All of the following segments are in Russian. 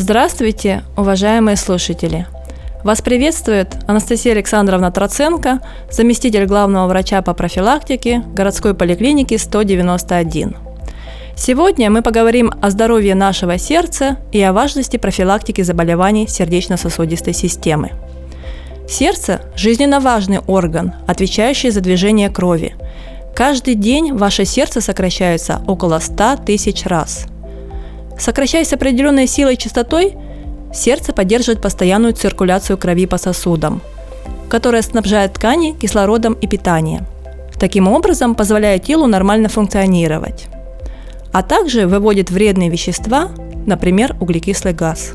Здравствуйте, уважаемые слушатели! Вас приветствует Анастасия Александровна Троценко, заместитель главного врача по профилактике городской поликлиники 191. Сегодня мы поговорим о здоровье нашего сердца и о важности профилактики заболеваний сердечно-сосудистой системы. Сердце – жизненно важный орган, отвечающий за движение крови. Каждый день ваше сердце сокращается около 100 тысяч раз. Сокращаясь с определенной силой и частотой, сердце поддерживает постоянную циркуляцию крови по сосудам, которая снабжает ткани кислородом и питанием. Таким образом, позволяя телу нормально функционировать, а также выводит вредные вещества, например, углекислый газ.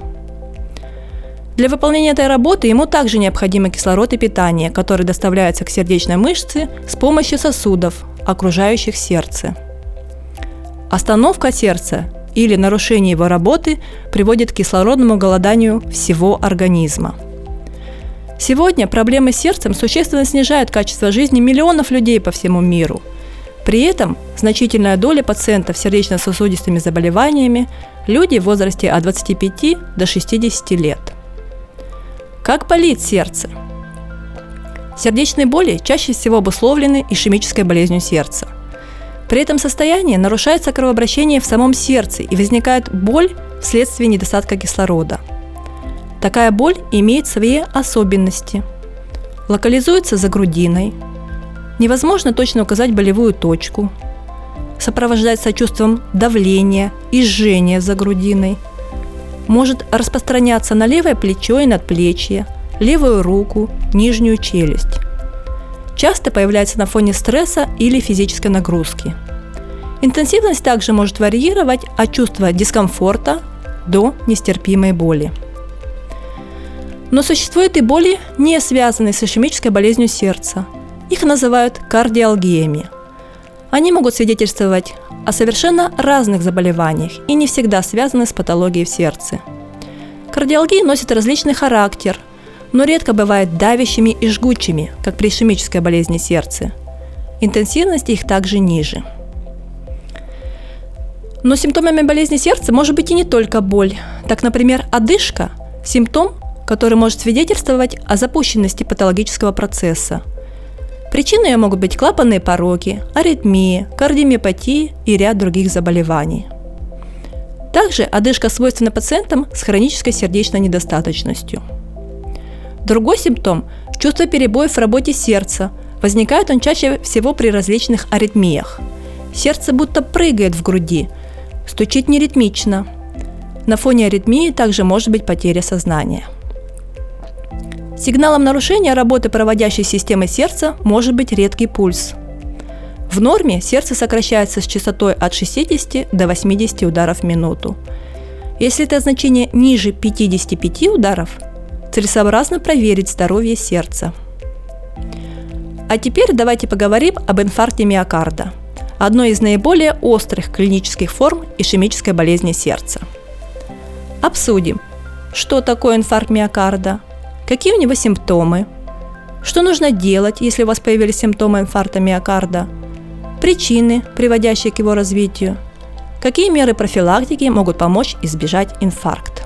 Для выполнения этой работы ему также необходимы кислород и питание, которые доставляются к сердечной мышце с помощью сосудов, окружающих сердце. Остановка сердца или нарушение его работы приводит к кислородному голоданию всего организма. Сегодня проблемы с сердцем существенно снижают качество жизни миллионов людей по всему миру. При этом значительная доля пациентов с сердечно-сосудистыми заболеваниями – люди в возрасте от 25 до 60 лет. Как болит сердце? Сердечные боли чаще всего обусловлены ишемической болезнью сердца. При этом состоянии нарушается кровообращение в самом сердце и возникает боль вследствие недостатка кислорода. Такая боль имеет свои особенности. Локализуется за грудиной. Невозможно точно указать болевую точку. Сопровождается чувством давления и жжения за грудиной. Может распространяться на левое плечо и надплечье, левую руку, нижнюю челюсть. Часто появляется на фоне стресса или физической нагрузки. Интенсивность также может варьировать от чувства дискомфорта до нестерпимой боли. Но существуют и боли, не связанные с ишемической болезнью сердца. Их называют кардиалгиями. Они могут свидетельствовать о совершенно разных заболеваниях и не всегда связаны с патологией в сердце. Кардиалгии носят различный характер, но редко бывают давящими и жгучими, как при ишемической болезни сердца. Интенсивность их также ниже. Но симптомами болезни сердца может быть и не только боль. Так, например, одышка – симптом, который может свидетельствовать о запущенности патологического процесса. Причиной ее могут быть клапанные пороки, аритмии, кардиомиопатии и ряд других заболеваний. Также одышка свойственна пациентам с хронической сердечной недостаточностью. Другой симптом – чувство перебоев в работе сердца. Возникает он чаще всего при различных аритмиях. Сердце будто прыгает в груди, стучит неритмично. На фоне аритмии также может быть потеря сознания. Сигналом нарушения работы проводящей системы сердца может быть редкий пульс. В норме сердце сокращается с частотой от 60 до 80 ударов в минуту. Если это значение ниже 55 ударов, целесообразно проверить здоровье сердца. А теперь давайте поговорим об инфаркте миокарда, одной из наиболее острых клинических форм ишемической болезни сердца. Обсудим, что такое инфаркт миокарда, какие у него симптомы, что нужно делать, если у вас появились симптомы инфаркта миокарда, причины, приводящие к его развитию, какие меры профилактики могут помочь избежать инфаркта.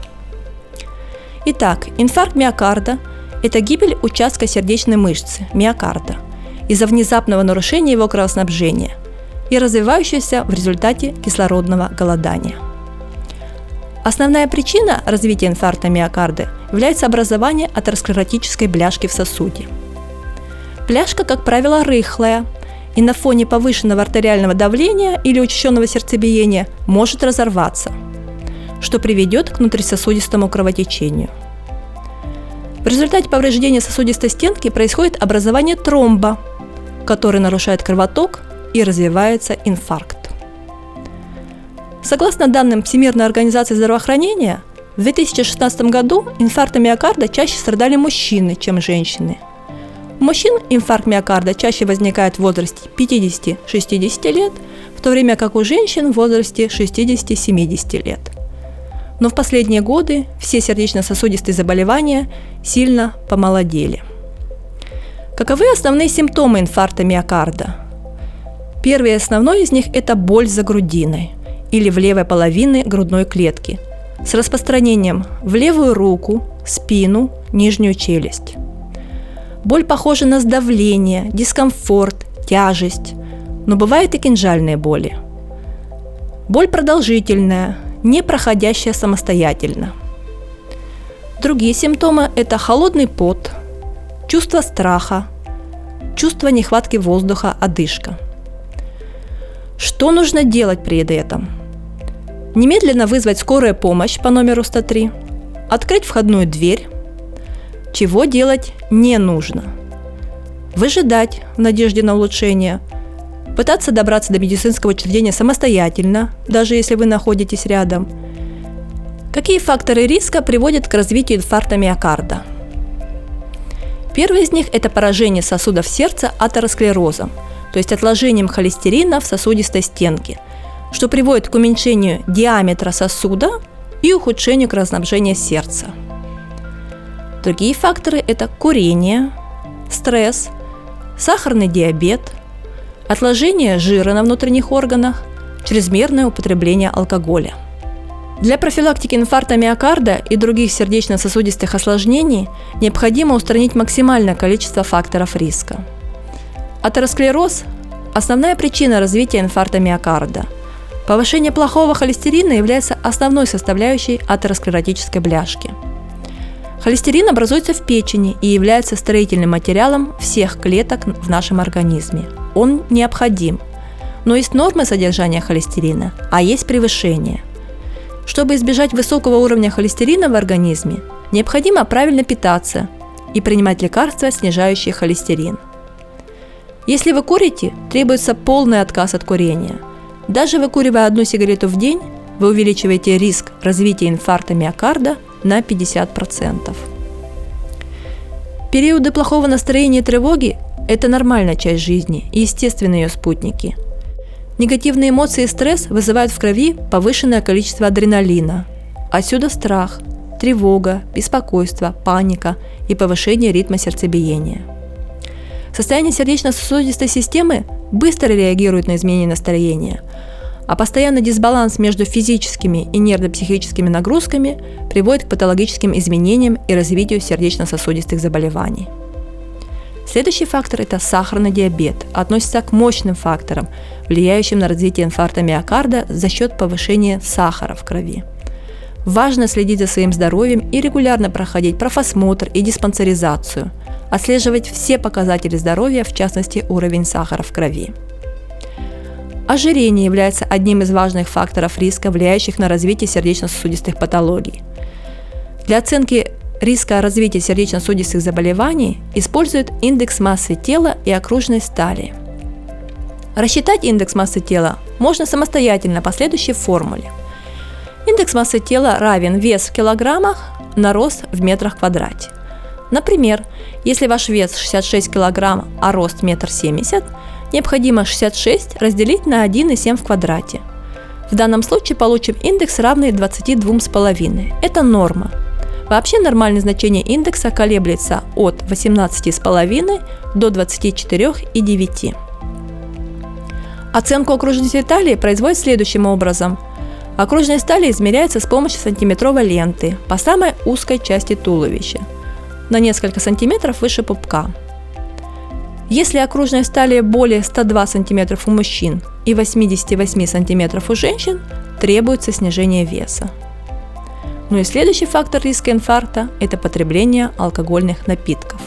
Итак, инфаркт миокарда – это гибель участка сердечной мышцы, миокарда, из-за внезапного нарушения его кровоснабжения и развивающегося в результате кислородного голодания. Основная причина развития инфаркта миокарда является образование атеросклеротической бляшки в сосуде. Бляшка, как правило, рыхлая и на фоне повышенного артериального давления или учащенного сердцебиения может разорваться, что приведет к внутрисосудистому кровотечению. В результате повреждения сосудистой стенки происходит образование тромба, который нарушает кровоток и развивается инфаркт. Согласно данным Всемирной организации здравоохранения, в 2016 году инфарктом миокарда чаще страдали мужчины, чем женщины. У мужчин инфаркт миокарда чаще возникает в возрасте 50-60 лет, в то время как у женщин в возрасте 60-70 лет. Но в последние годы все сердечно-сосудистые заболевания сильно помолодели. Каковы основные симптомы инфаркта миокарда? Первый и основной из них – это боль за грудиной или в левой половине грудной клетки, с распространением в левую руку, спину, нижнюю челюсть. Боль похожа на сдавление, дискомфорт, тяжесть, но бывают и кинжальные боли. Боль продолжительная, не проходящая самостоятельно. Другие симптомы – это холодный пот, чувство страха, чувство нехватки воздуха, одышка. Что нужно делать при этом? Немедленно вызвать скорую помощь по номеру 103, открыть входную дверь. Чего делать не нужно? Выжидать в надежде на улучшение, пытаться добраться до медицинского учреждения самостоятельно, даже если вы находитесь рядом. Какие факторы риска приводят к развитию инфаркта миокарда? Первый из них – это поражение сосудов сердца атеросклерозом, то есть отложением холестерина в сосудистой стенке, что приводит к уменьшению диаметра сосуда и ухудшению кровоснабжения сердца. Другие факторы – это курение, стресс, сахарный диабет, отложение жира на внутренних органах, чрезмерное употребление алкоголя. Для профилактики инфаркта миокарда и других сердечно-сосудистых осложнений необходимо устранить максимальное количество факторов риска. Атеросклероз – основная причина развития инфаркта миокарда. Повышение плохого холестерина является основной составляющей атеросклеротической бляшки. Холестерин образуется в печени и является строительным материалом всех клеток в нашем организме. Он необходим, но есть нормы содержания холестерина, а есть превышение. Чтобы избежать высокого уровня холестерина в организме, необходимо правильно питаться и принимать лекарства, снижающие холестерин. Если вы курите, требуется полный отказ от курения. Даже выкуривая 1 сигарету в день, вы увеличиваете риск развития инфаркта миокарда на 50%. Периоды плохого настроения и тревоги – это нормальная часть жизни и естественные ее спутники. Негативные эмоции и стресс вызывают в крови повышенное количество адреналина. Отсюда страх, тревога, беспокойство, паника и повышение ритма сердцебиения. Состояние сердечно-сосудистой системы быстро реагирует на изменения настроения, а постоянный дисбаланс между физическими и нервно-психическими нагрузками приводит к патологическим изменениям и развитию сердечно-сосудистых заболеваний. Следующий фактор – это сахарный диабет, относится к мощным факторам, влияющим на развитие инфаркта миокарда за счет повышения сахара в крови. Важно следить за своим здоровьем и регулярно проходить профосмотр и диспансеризацию, отслеживать все показатели здоровья, в частности уровень сахара в крови. Ожирение является одним из важных факторов риска, влияющих на развитие сердечно-сосудистых патологий. Для оценки риска развития сердечно-сосудистых заболеваний используют индекс массы тела и окружность талии. Рассчитать индекс массы тела можно самостоятельно по следующей формуле. Индекс массы тела равен вес в килограммах на рост в метрах в квадрате. Например, если ваш вес 66 кг, а рост 1,70 м, необходимо 66 разделить на 1,7 в квадрате. В данном случае получим индекс, равный 22,5. Это норма. Вообще нормальное значение индекса колеблется от 18,5 до 24,9. Оценку окружности талии производят следующим образом. Окружность талии измеряется с помощью сантиметровой ленты по самой узкой части туловища, на несколько сантиметров выше пупка. Если окружность талии более 102 см у мужчин и 88 см у женщин, требуется снижение веса. Ну и следующий фактор риска инфаркта – это потребление алкогольных напитков.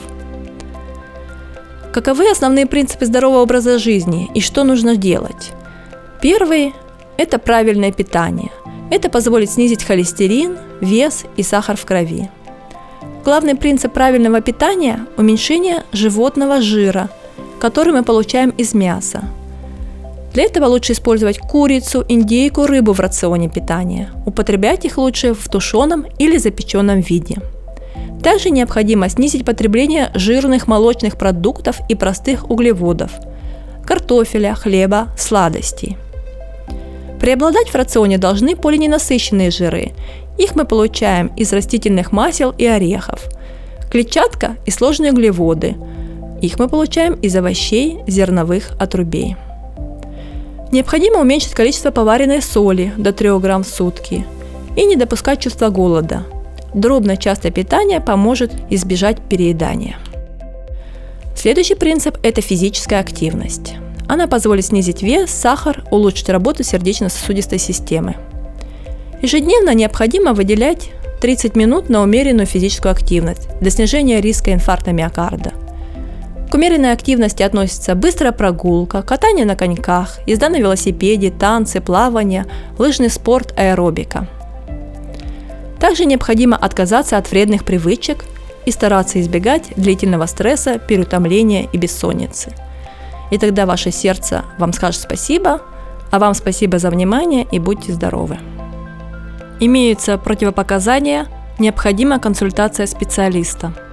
Каковы основные принципы здорового образа жизни и что нужно делать? Первый – это правильное питание. Это позволит снизить холестерин, вес и сахар в крови. Главный принцип правильного питания – уменьшение животного жира, который мы получаем из мяса. Для этого лучше использовать курицу, индейку, рыбу в рационе питания. Употреблять их лучше в тушеном или запеченном виде. Также необходимо снизить потребление жирных молочных продуктов и простых углеводов, картофеля, хлеба, сладостей. Преобладать в рационе должны полиненасыщенные жиры. Их мы получаем из растительных масел и орехов. Клетчатка и сложные углеводы. Их мы получаем из овощей, зерновых отрубей. Необходимо уменьшить количество поваренной соли до 3 грамм в сутки. и не допускать чувства голода. Дробное частое питание поможет избежать переедания. Следующий принцип – это физическая активность. Она позволит снизить вес, сахар, улучшить работу сердечно-сосудистой системы. Ежедневно необходимо выделять 30 минут на умеренную физическую активность для снижения риска инфаркта миокарда. К умеренной активности относятся быстрая прогулка, катание на коньках, езда на велосипеде, танцы, плавание, лыжный спорт, аэробика. Также необходимо отказаться от вредных привычек и стараться избегать длительного стресса, переутомления и бессонницы. И тогда ваше сердце вам скажет спасибо, а вам спасибо за внимание и будьте здоровы. Имеются противопоказания, необходима консультация специалиста.